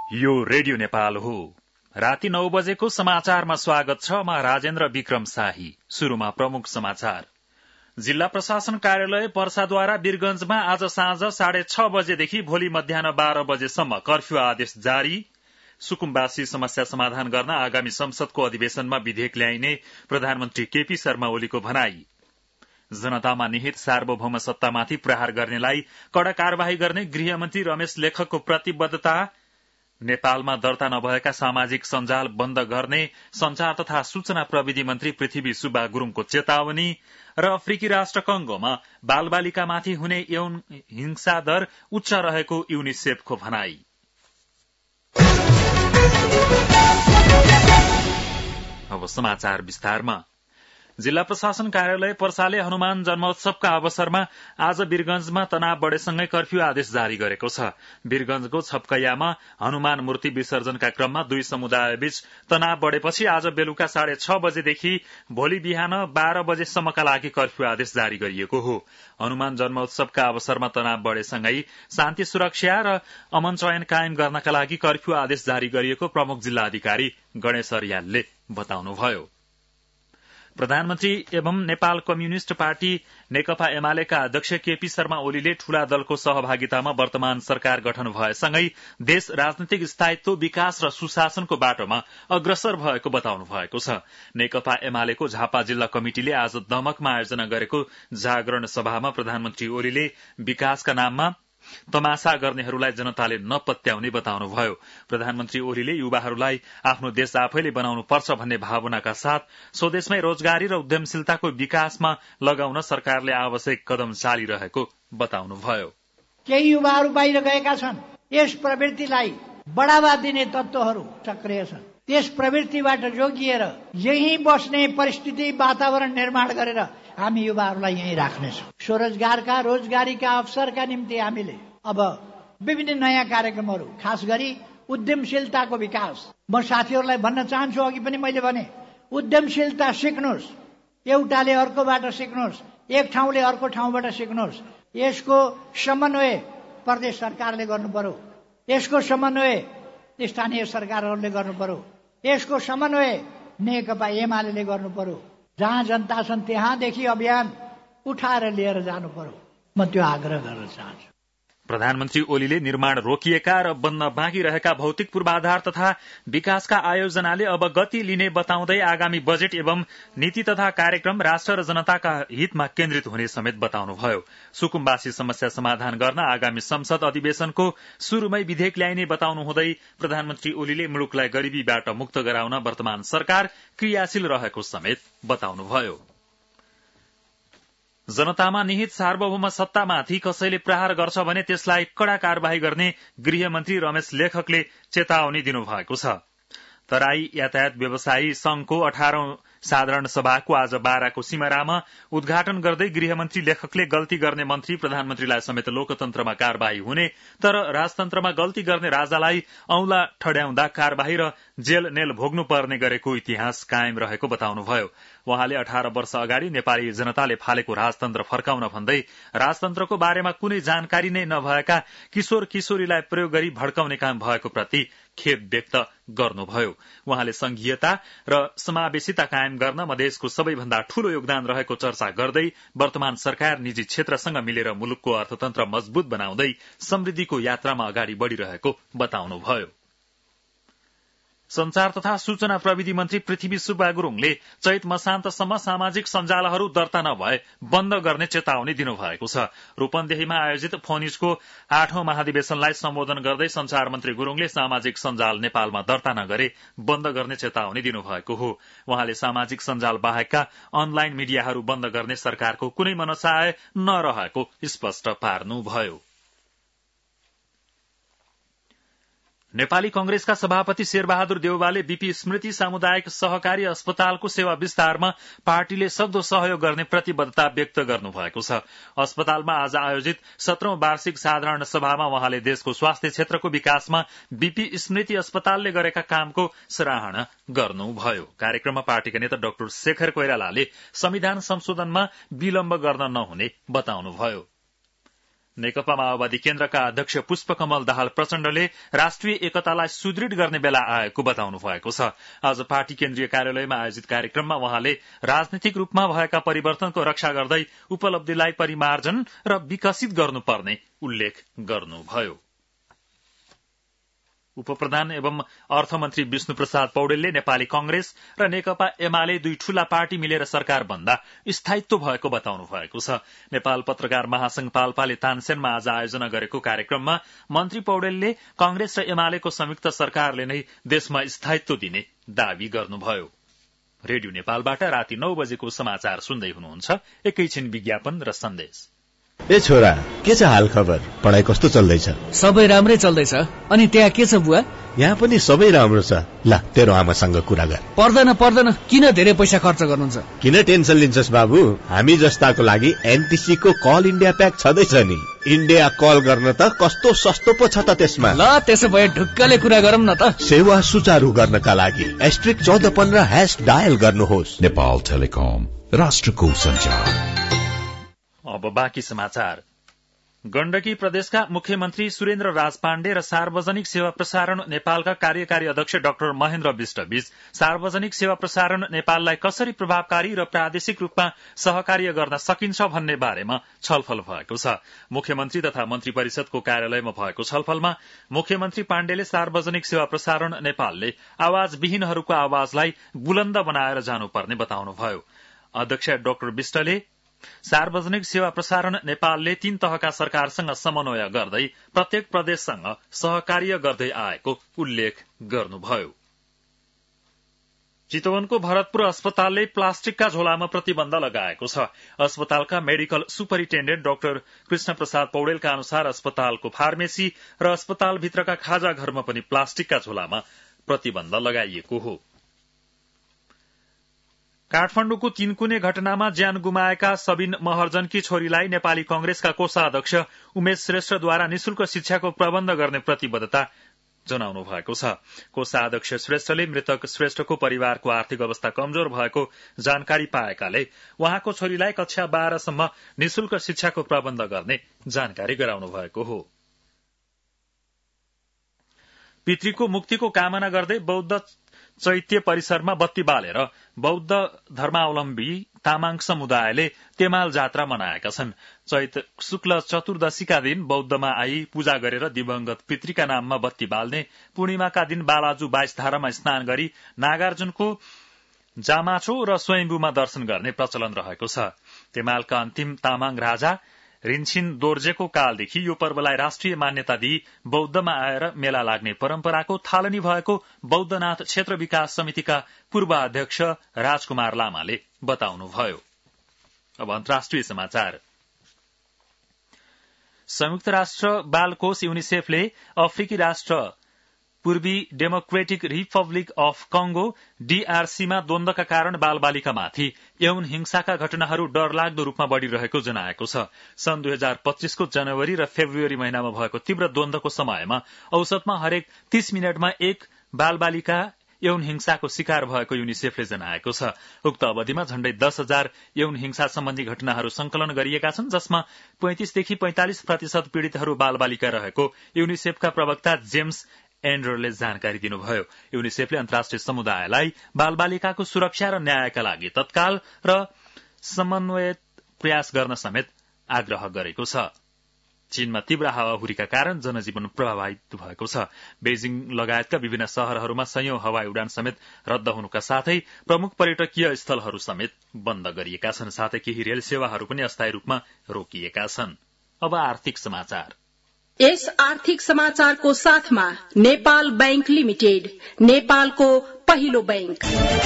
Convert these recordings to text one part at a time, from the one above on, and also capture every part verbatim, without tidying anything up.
यो रेडियो नेपाल हो। राति नौ बजेको समाचारमा स्वागत छ। म राजेन्द्र विक्रम शाही। शुरूमा प्रमुख समाचार। जिल्ला प्रशासन कार्यालय पर्साद्वारा वीरगंजमा आज साँझ साढे छ बजेदेखि भोलि मध्याह बाह्र बजेसम्म कर्फ्यू आदेश जारी। सुकुम्बासी समस्या समाधान गर्न आगामी संसदको अधिवेशनमा विधेयक ल्याइने प्रधानमन्त्री केपी शर्मा ओलीको भनाई। जनतामा निहित सार्वभौम सत्तामाथि प्रहार गर्नेलाई कड़ा कार्यवाही गर्ने गृहमन्त्री रमेश लेखकको प्रतिबद्धता। नेपालमा दर्ता नभएका सामाजिक सञ्जाल बन्द गर्ने संचार तथा सूचना प्रविधि मन्त्री पृथ्वी सुब्बा गुरूङको चेतावनी। र अफ्रिकी राष्ट्र कंगोमा बालबालिकामाथि हुने यौन हिंसा दर उच्च रहेको युनिसेफको भनाई। अब समाचार विस्तारमा। जिल्ला प्रशासन कार्यालय पर्साले हनुमान जन्मोत्सवका अवसरमा आज वीरगंजमा तनाव बढ़ेसँगै कर्फ्यू आदेश जारी गरेको छ। वीरगंजको छपकैयामा हनुमान मूर्ति विसर्जनका क्रममा दुई समुदायबीच तनाव बढ़ेपछि आज बेलुका साढे छ बजेदेखि भोलि बिहान बाह्र बजेसम्मका लागि कर्फ्यू आदेश जारी गरिएको हो। हनुमान जन्मोत्सवका अवसरमा तनाव बढ़ेसँगै शान्ति सुरक्षा र अमन चयन कायम गर्नका लागि कर्फ्यू आदेश जारी गरिएको प्रमुख जिल्ला अधिकारी गणेश अर्यालले बताउनुभयो। प्रधानमन्त्री एवं नेपाल कम्युनिष्ट पार्टी नेकपा एमालेका अध्यक्ष केपी शर्मा ओलीले ठूला दलको सहभागितामा वर्तमान सरकार गठन भएसँगै देश राजनीतिक स्थायित्व विकास र सुशासनको बाटोमा अग्रसर भएको बताउनु भएको छ। नेकपा एमालेको झापा जिल्ला कमिटिले आज दमकमा आयोजना गरेको जागरण सभामा प्रधानमन्त्री ओलीले विकासका नाममा तमासा गर्नेहरूलाई जनताले नपत्याउने बताउनुभयो। प्रधानमन्त्री ओलीले युवाहरूलाई आफ्नो देश आफैले बनाउनु पर्छ भन्ने भावनाका साथ स्वदेशमै रोजगारी र उद्यमशीलताको विकासमा लगाउन सरकारले आवश्यक कदम चालिरहेको बताउनुभयो। केही युवाहरू बाहिर गएका छन्। यस प्रवृत्तिलाई बढ़ावा दिने तत्त्वहरू सक्रिय छन्। त्यस प्रवृत्तिबाट जोगिएर यही बस्ने परिस्थिति वातावरण निर्माण गरेर हामी युवाहरूलाई यही राख्नेछौँ। स्वरोजगारका रोजगारीका अवसरका निम्ति हामीले अब विभिन्न नयाँ कार्यक्रमहरू, खास गरी उद्यमशीलताको विकास। म साथीहरूलाई भन्न चाहन्छु, अघि पनि मैले भने, उद्यमशीलता सिक्नुहोस्, एउटाले अर्कोबाट सिक्नुहोस्, एक ठाउँले अर्को ठाउँबाट सिक्नुहोस्। यसको समन्वय प्रदेश सरकारले गर्नु पर्यो, यसको समन्वय स्थानीय सरकारहरूले गर्नु पर्यो, यसको समन्वय नेकपा एमाले गर्नु पर्यो। जहाँ जनता छन् त्यहाँदेखि अभियान उठाएर लिएर जानु पर्यो। म त्यो आग्रह गर्न चाहन्छु। प्रधानमन्त्री ओलीले निर्माण रोकिएका र बन्न बाँकी रहेका भौतिक पूर्वाधार तथा विकासका आयोजनाले अब गति लिने बताउँदै आगामी बजेट एवं नीति तथा कार्यक्रम राष्ट्र र जनताका हितमा केन्द्रित हुने समेत बताउनुभयो। सुकुम्बासी समस्या समाधान गर्न आगामी संसद अधिवेशनको शुरूमै विधेयक ल्याइने बताउनु हुँदै प्रधानमन्त्री ओलीले मुलुकलाई गरीबीबाट मुक्त गराउन वर्तमान सरकार क्रियाशील रहेको समेत बताउनुभयो। जनतामा निहित सार्वभौम सत्तामाथि कसैले प्रहार गर्छ भने त्यसलाई कड़ा कार्यवाही गर्ने गृहमन्त्री रमेश लेखकले चेतावनी दिनुभएको छ। तराई यातायात व्यवसायी संघको अठारौं साधारण सभाको आज बाराको सिमरामा उद्घाटन गर्दै गृहमन्त्री लेखकले गल्ती गर्ने मन्त्री प्रधानमन्त्रीलाई समेत लोकतन्त्रमा कार्यवाही हुने, तर राजतन्त्रमा गल्ती गर्ने राजालाई औंला ठड्याउँदा कार्यवाही र जेल नेल भोग्नु पर्ने गरेको इतिहास कायम रहेको बताउनुभयो। वहाँले अठार वर्ष अगाडि नेपाली जनताले फालेको राजतन्त्र फर्काउन भन्दै राजतन्त्रको बारेमा कुनै जानकारी नै नभएका किशोर किशोरीलाई प्रयोग गरी भड्काउने काम भएको प्रति खेद व्यक्त गर्नुभयो। वहाँले संघीयता र समावेशिता कायम गर्न मधेसको सबैभन्दा ठूलो योगदान रहेको चर्चा गर्दै वर्तमान सरकार निजी क्षेत्रसँग मिलेर मुलुकको अर्थतन्त्र मजबूत बनाउँदै समृद्धिको यात्रामा अगाडि बढ़िरहेको बताउनुभयो। संचार तथा सूचना प्रविधि मन्त्री पृथ्वी सुब्बा गुरूङले चैत मसान्तसम्म सामाजिक सञ्जालहरू दर्ता नभए बन्द गर्ने चेतावनी दिनुभएको छ। रूपन्देहीमा आयोजित फोनिजको आठौं महाधिवेशनलाई सम्बोधन गर्दै संचार मन्त्री गुरूङले सामाजिक सञ्जाल नेपालमा दर्ता नगरे बन्द गर्ने चेतावनी दिनुभएको हो। वहाँले सामाजिक सञ्जाल बाहेकका अनलाइन मिडियाहरू बन्द गर्ने सरकारको कुनै मनसाय नरहेको स्पष्ट पार्नुभयो। नेपाली कंग्रेसका सभापति शेरबहादुर देउवाले बीपी स्मृति सामुदायिक सहकारी अस्पतालको सेवा विस्तारमा पार्टीले सक्दो सहयोग गर्ने प्रतिबद्धता व्यक्त गर्नुभएको छ। अस्पतालमा आज आयोजित सत्रौं वार्षिक साधारण सभामा वहाँले देशको स्वास्थ्य क्षेत्रको विकासमा बीपी स्मृति अस्पतालले गरेका कामको सराहना गर्नुभयो। कार्यक्रममा पार्टीका नेता डाक्टर शेखर कोइरालाले संविधान संशोधनमा विलम्ब गर्न नहुने बताउनुभयो। नेकपा माओवादी केन्द्रका अध्यक्ष पुष्पकमल दाहाल प्रचण्डले राष्ट्रिय एकतालाई सुदृढ गर्ने बेला आएको बताउनु भएको छ। आज पार्टी केन्द्रीय कार्यालयमा आयोजित कार्यक्रममा उहाँले राजनीतिक रूपमा भएका परिवर्तनको रक्षा गर्दै उपलब्धिलाई परिमार्जन र विकसित गर्नुपर्ने उल्लेख गर्नुभयो। उपप्रधान एवं अर्थमन्त्री विष्णु प्रसाद पौडेलले नेपाली कांग्रेस र नेकपा एमाले दुई ठूला पार्टी मिलेर सरकार बन्दा स्थायित्व भएको बताउनु भएको छ। नेपाल पत्रकार महासंघ पाल्पाले तानसेनमा आज आयोजना गरेको कार्यक्रममा मन्त्री पौडेलले कांग्रेस र एमालेको संयुक्त सरकारले नै देशमा स्थायित्व दिने दावी गर्नुभयो। रेडियो नेपालबाट राति नौ बजेको समाचार सुन्दै हुनुहुन्छ। एकैछिन विज्ञापन र सन्देश। ए छोरा, के छ हाल खबर? पढाइ कस्तो चल्दैछ? सबै राम्रै चल्दैछ। अनि त्यहाँ के छ बुवा? यहाँ पनि सबै राम्रो छ। ल तेरो आमासँग कुरा गर। पर्दैन पर्दैन, किन धेरै पैसा खर्च गर्नुहुन्छ? किन टेन्सन लिन्छस् बाबु? हामी जस्ताको लागि एनटीसी को कल इन्डिया प्याक छँदैछ नि। इन्डिया कल गर्न त कस्तो सस्तो पो छ त त्यसमा। ल त्यसो भए ढुक्कले कुरा गरौँ न त। सेवा सुचारू गर्नका लागि एस्ट्रिक चौध पन्ध्र ह्याश डायल गर्नुहोस्। नेपाल टेलिकम, राष्ट्रको सञ्चार। अब बाँकी समाचार। गण्डकी प्रदेशका मुख्यमन्त्री सुरेन्द्र राज पाण्डे र सार्वजनिक सेवा प्रसारण नेपालका कार्यकारी अध्यक्ष डाक्टर महेन्द्र विष्टबीच सार्वजनिक सेवा प्रसारण नेपाललाई कसरी प्रभावकारी र प्रादेशिक रूपमा सहकार्य गर्न सकिन्छ भन्ने बारेमा छलफल भएको छ। मुख्यमन्त्री तथा मन्त्री परिषदको कार्यालयमा भएको छलफलमा मुख्यमन्त्री पाण्डेले सार्वजनिक सेवा प्रसारण नेपालले आवाजविहीनहरूको आवाजलाई बुलन्द बनाएर जानुपर्ने बताउनुभयो। अध्यक्ष डाक्टर विष्टले सार्वजनिक सेवा प्रसारण नेपालले तीन तहका सरकारसँग समन्वय गर्दै प्रत्येक प्रदेशसँग सहकार्य गर्दै आएको उल्लेख गर्नुभयो। चितवनको भरतपुर अस्पतालले प्लास्टिकका झोलामा प्रतिबन्ध लगाएको छ। अस्पतालका medical superintendent doctor Krishna Prasad पौडेलका अनुसार अस्पतालको फार्मेसी र अस्पतालभित्रका खाजा घरमा पनि प्लास्टिकका झोलामा प्रतिबन्ध लगाइएको हो। काठमाडौँको तीनकुने घटनामा ज्यान गुमाएका सबिन महर्जनकी छोरीलाई नेपाली कांग्रेसका कोषाध्यक्ष उमेश श्रेष्ठद्वारा निशुल्क शिक्षाको प्रबन्ध गर्ने प्रतिबद्धता जनाउनु भएको छ। कोषाध्यक्ष श्रेष्ठले मृतक श्रेष्ठको परिवारको आर्थिक अवस्था कमजोर भएको जानकारी पाएकाले उहाँको छोरीलाई कक्षा बाह्रसम्म निशुल्क शिक्षाको प्रबन्ध गर्ने जानकारी गराउनु भएको हो। पितृको मुक्तिको कामना गर्दै बौद्ध चैत्य परिसरमा बत्ती बालेर बौद्ध धर्मावलम्बी तामाङ समुदायले तेमाल जात्रा मनाएका छन्। चैत शुक्ल चतुर्दशीका दिन बौद्धमा आई पूजा गरेर दिवंगत पितृका नाममा बत्ती बाल्ने, पूर्णिमाका दिन बालाजु बाइस धारामा स्नान गरी नागार्जुनको जामाचो र स्वयम्भूमा दर्शन गर्ने प्रचलन रहेको छ। तेमालका अन्तिम तामाङ राजा रिन्छिन दोर्जेको कालदेखि यो पर्वलाई राष्ट्रिय मान्यता दिई बौद्धमा आएर मेला लाग्ने परम्पराको थालनी भएको बौद्धनाथ क्षेत्र विकास समितिका पूर्व अध्यक्ष राजकुमार लामाले बताउनुभयो। अब अन्तर्राष्ट्रिय समाचार। संयुक्त राष्ट्र बाल कोष युनिसेफले अफ्रिकी राष्ट्र पूर्वी डेमोक्रेटिक रिपब्लिक अफ कंगो डीआरसीमा द्वन्द्वका कारण बालबालिकामाथि यौन हिंसाका घटनाहरू डरलाग्दो रूपमा बढ़िरहेको जनाएको छ। सन् दुई हजार पच्चीसको जनवरी र फेब्रुअरी महिनामा भएको तीव्र द्वन्द्वको समयमा औसतमा हरेक तीस मिनटमा एक बालबालिका यौन हिंसाको शिकार भएको युनिसेफले जनाएको छ। उक्त अवधिमा झण्डै दस हजार यौन हिंसा सम्बन्धी घटनाहरू संकलन गरिएका छन्, जसमा पैंतिसदेखि पैंतालिस प्रतिशत पीड़ितहरू बालबालिका रहेको युनिसेफका प्रवक्ता जेम्स एन्डरले जानकारी दिनुभयो। युनिसेफले अन्तर्राष्ट्रिय समुदायलाई बालबालिकाको सुरक्षा र न्यायका लागि तत्काल र समन्वयित प्रयास गर्न समेत आग्रह गरेको छ। चीनमा तीव्र हावाहुरीका कारण जनजीवन प्रभावित भएको छ। बेजिङ लगायतका विभिन्न शहरहरूमा सयौं हवाई उडान समेत रद्द हुनुका साथै प्रमुख पर्यटकीय स्थलहरू समेत बन्द गरिएका छन्। साथै केही रेल सेवाहरू पनि अस्थायी रूपमा रोकिएका छन्। अब आर्थिक समाचार। यस आर्थिक समाचारको साथमा नेपाल बैंक लिमिटेड, नेपालको पहिलो बैंक।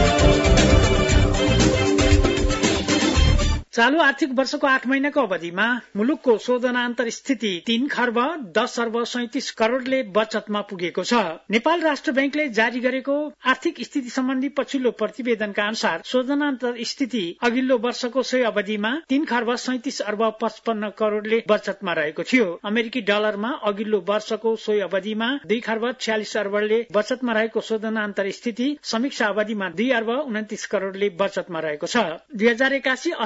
चालू आर्थिक वर्षको आठ महिनाको अवधिमा मुलुकको शोधनान्तर स्थिति तीन खर्ब दस अर्ब सैतिस करोड़ले बचतमा पुगेको छ। नेपाल राष्ट्र बैंकले जारी गरेको आर्थिक स्थिति सम्बन्धी पछिल्लो प्रतिवेदनका अनुसार शोधनान्तर स्थिति अघिल्लो वर्षको सोही अवधिमा तीन खर्ब सैतिस अर्ब पचपन्न करोड़ले बचतमा रहेको थियो। अमेरिकी डलरमा अघिल्लो वर्षको सोही अवधिमा दुई खर्ब छ्यालिस अर्बले बचतमा रहेको शोधनान्तर स्थिति समीक्षा अवधिमा दुई अर्ब उन्तिस करोड़ले बचतमा रहेको छ। दुई हजार एकासी असार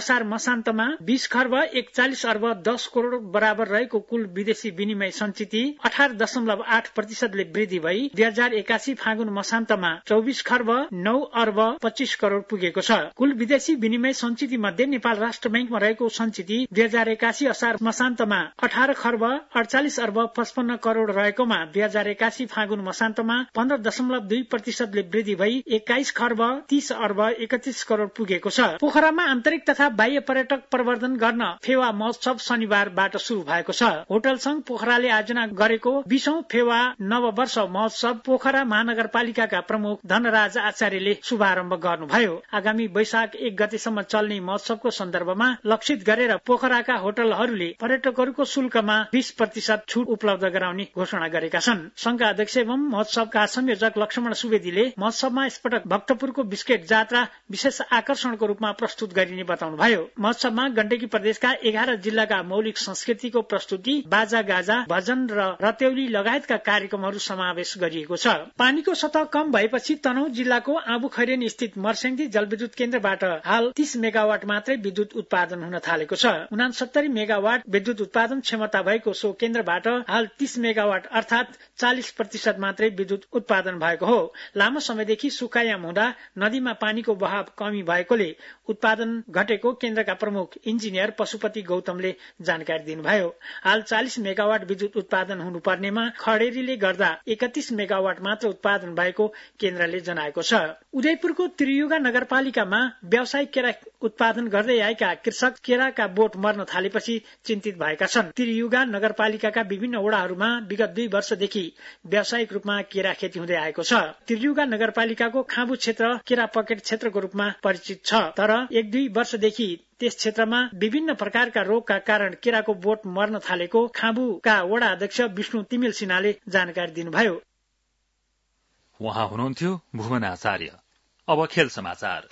मसान्तमा बीस खर्ब एकचालिस अर्ब दस करोड़ बराबर रहेको कुल विदेशी विनिमय सञ्चित अठार दशमलव आठ प्रतिशतले वृद्धि भई दुई हजार एकासी फागुन मसान्तमा चौबिस खर्ब नौ अर्ब पच्चीस करोड़ पुगेको छ। कुल विदेशी विनिमय सञ्चित मध्ये नेपाल राष्ट्र बैंकमा रहेको सञ्चित दुई हजार एकासी असार मसान्तमा अठार खर्ब अडचालिस अर्ब पचपन्न करोड़ रहेकोमा दुई हजार एकासी फागुन मसान्तमा पन्ध्र दशमलव दुई प्रतिशतले वृद्धि भई एक्काइस खर्ब तीस अर्ब एकतीस करोड़ पुगेको छ। पोखरामा आन्तरिक तथा बाह्य पर्यटक प्रवर्धन गर्न फेवा महोत्सव शनिबारबाट शुरू भएको छ। होटल संघ पोखराले आयोजना गरेको बीसौं फेवा नववर्ष महोत्सव पोखरा महानगरपालिकाका प्रमुख धनराज आचार्यले शुभारम्भ गर्नुभयो। आगामी वैशाख एक गतेसम्म चल्ने महोत्सवको सन्दर्भमा लक्षित गरेर पोखराका होटलहरूले पर्यटकहरूको शुल्कमा बीस प्रतिशत छूट उपलब्ध गराउने घोषणा गरेका छन्। संघका अध्यक्ष एवं महोत्सवका संयोजक लक्ष्मण सुवेदीले महोत्सवमा यसपटक भक्तपुरको बिस्केट जात्रा विशेष आकर्षणको रूपमा प्रस्तुत गरिने बताउनुभयो। महोत्सवमा गण्डकी प्रदेशका एघार जिल्लाका मौलिक संस्कृतिको प्रस्तुति, बाजा गाजा, भजन र रत्यौली लगायतका कार्यक्रमहरू समावेश गरिएको छ। पानीको सतह कम भएपछि तनहुँ जिल्लाको आबुखैरेन स्थित मर्स्याङ्दी जलविद्युत केन्द्रबाट हाल तीस मेगावाट मात्रै विद्युत उत्पादन हुन थालेको छ। उनासत्तरी मेगावाट विद्युत उत्पादन क्षमता भएको सो केन्द्रबाट हाल तीस मेगावाट अर्थात चालिस प्रतिशत मात्रै विद्युत उत्पादन भएको हो। लामो समयदेखि सुक्खायाम हुँदा नदीमा पानीको बहाव कमी भएकोले उत्पादन घटेको केन्द्रका प्रमुख इन्जिनियर पशुपति गौतमले जानकारी दिनुभयो। हाल चालिस मेगावाट विद्युत उत्पादन हुनुपर्नेमा खडेरीले गर्दा एकतीस मेगावाट मात्र उत्पादन भएको केन्द्रले जनाएको छ। उदयपुरको त्रियुगा नगरपालिकामा व्यावसायिक केरा उत्पादन गर्दै आएका कृषक केराका बोट मर्न थालेपछि चिन्तित भएका छन्। त्रियुगा नगरपालिकाका विभिन्न वडाहरूमा विगत दुई वर्षदेखि व्यावसायिक रूपमा केरा खेती हुँदै आएको छ। त्रियुगा नगरपालिकाको खाँबु क्षेत्र केरा पकेट क्षेत्रको रूपमा परिचित छ, तर एक दुई वर्षदेखि त्यस क्षेत्रमा विभिन्न प्रकारका रोगका कारण केराको बोट मर्न थालेको खाँबुका वडा अध्यक्ष विष्णु तिमिल सिन्हाले जानकारी दिनुभयो। उहाँ हुनुहुन्थ्यो भुवन आचार्य। अब खेल समाचार।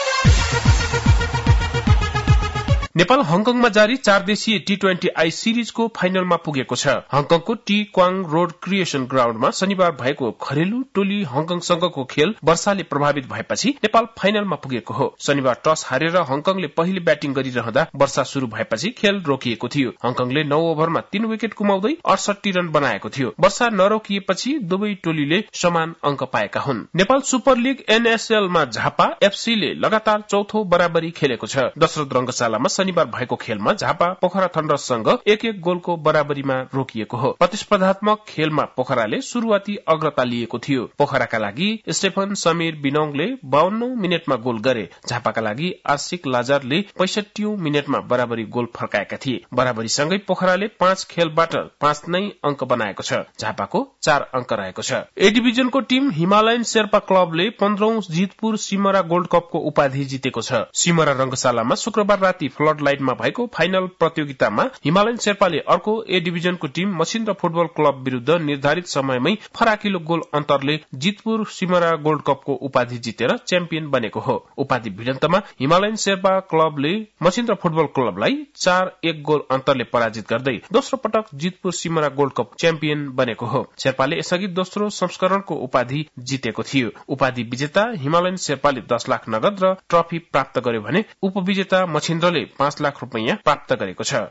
नेपाल हङकङमा जारी चार देशीय टी ट्वेन्टी आई सिरिजको फाइनलमा पुगेको छ। हङकङको टी क्वाङ रोड क्रिएसन ग्राउण्डमा शनिबार भएको घरेलु टोली हङकङसँगको खेल वर्षाले प्रभावित भएपछि नेपाल फाइनलमा पुगेको हो। शनिबार टस हारेर हङकङले पहिले ब्याटिङ गरिरहँदा वर्षा शुरू भएपछि खेल रोकिएको थियो। हङकङले नौ ओभरमा तीन विकेट गुमाउँदै अडसठी रन बनाएको थियो। वर्षा नरोकिएपछि दुवै टोलीले समान अंक पाएका हुन्। नेपाल सुपर लीग एनएसएलमा झापा एफसीले लगातार चौथो बराबरी खेलेको छ। दशरथ रंगशालामा शनिबार भएको खेलमा झापा पोखरा थन्डर्ससँग एक एक गोलको बराबरीमा रोकिएको हो। प्रतिस्पर्धात्मक खेलमा पोखराले शुरूआती अग्रता लिएको थियो। पोखराका लागि स्टेफन समीर बिनोङले बावन्नौ मिनटमा गोल गरे। झापाका लागि आशिक लाजारले पैंसठीऔं मिनटमा बराबरी गोल फर्काएका थिए। बराबरीसँगै पोखराले पाँच खेलबाट पाँच नै अंक बनाएको छ। झापाको चार अंक रहेको छ। ए डिभिजनको टीम हिमालयन शेर्पा क्लबले पन्ध्रौं जितपुर सिमरा गोल्ड कपको उपाधि जितेको छ। सिमरा रंगशालामा शुक्रबार राति फ्लड लाइटमा भएको फाइनल प्रतियोगितामा हिमालयन शेर्पाले अर्को ए डिभिजनको टीम मसिन्द्र फुटबल क्लब विरूद्ध निर्धारित समयमै फराकिलो गोल अन्तरले जितपुर सिमरा गोल्ड कपको उपाधि जितेर च्याम्पियन बनेको हो। उपाधि भिडन्तमा हिमालयन शेर्पा क्लबले मसिन्द्र फुटबल क्लबलाई चार एक गोल अन्तरले पराजित गर्दै दोस्रो पटक Jitpur Simara gold cup champion बनेको हो। शेर्पाले यसअघि दोस्रो संस्करणको उपाधि जितेको थियो। उपाधि विजेता हिमालयन शेर्पाले दस लाख नगद र ट्रफी प्राप्त गर्यो भने उपविजेता मछिन्द्रले पाँच लाख रुपियाँ प्राप्त गरेको छ।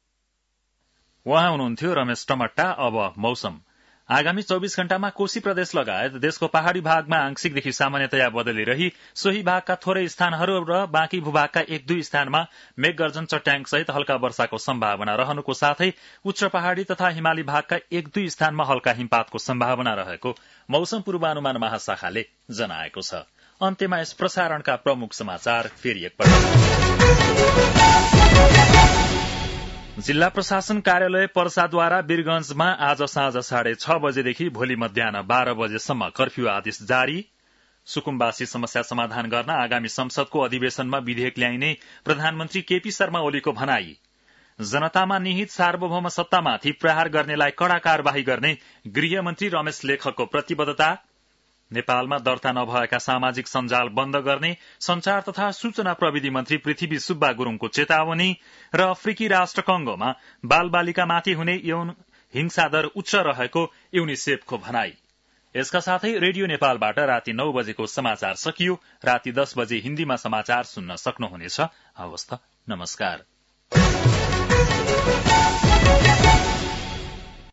उहाँ हुनुहुन्थ्यो रमेश टमट्टा। अब मौसम। आगामी चौबीस घण्टामा कोशी प्रदेश लगायत देशको पहाड़ी भागमा आंशिकदेखि सामान्यतया बदली रही सोही भागका थोरै स्थानहरू र बाँकी भूभागका एक दुई स्थानमा मेघगर्जन चट्याङ सहित हल्का वर्षाको सम्भावना रहनुको साथै उच्च पहाड़ी तथा हिमाली भागका एक दुई स्थानमा हल्का हिमपातको सम्भावना रहेको मौसम पूर्वानुमान महाशाखाले जनाएको छ। अन्त्यमा यस प्रसारणका प्रमुख समाचार फेरि एकपल्ट। जिल्ला प्रशासन कार्यालय पर्साद्वारा वीरगंजमा आज साँझ साढे छ बजेदेखि भोलि मध्याह बाह्र बजेसम्म कर्फ्यू आदेश जारी। सुकुम्बासी समस्या समाधान गर्न आगामी संसदको अधिवेशनमा विधेयक ल्याइने प्रधानमन्त्री केपी शर्मा ओलीको भनाई। जनतामा निहित सार्वभौम सत्तामाथि प्रहार गर्नेलाई कड़ा कार्यवाही गर्ने गृहमन्त्री रमेश लेखकको प्रतिबद्धता। नेपालमा दर्ता नभएका सामाजिक सञ्जाल बन्द गर्ने संचार तथा सूचना प्रविधि मन्त्री पृथ्वी सुब्बा गुरूङको चेतावनी र अफ्रिकी राष्ट्र कंगोमा बाल बालिकामाथि हुने यौन हिंसा दर उच्च रहेको युनिसेफको भनाई। यसका साथै रेडियो नेपालबाट राति नौ बजेको समाचार सकियो। राति दस बजे हिन्दीमा समाचार सुन्न सक्नुहुनेछ। हवस् त, नमस्कार।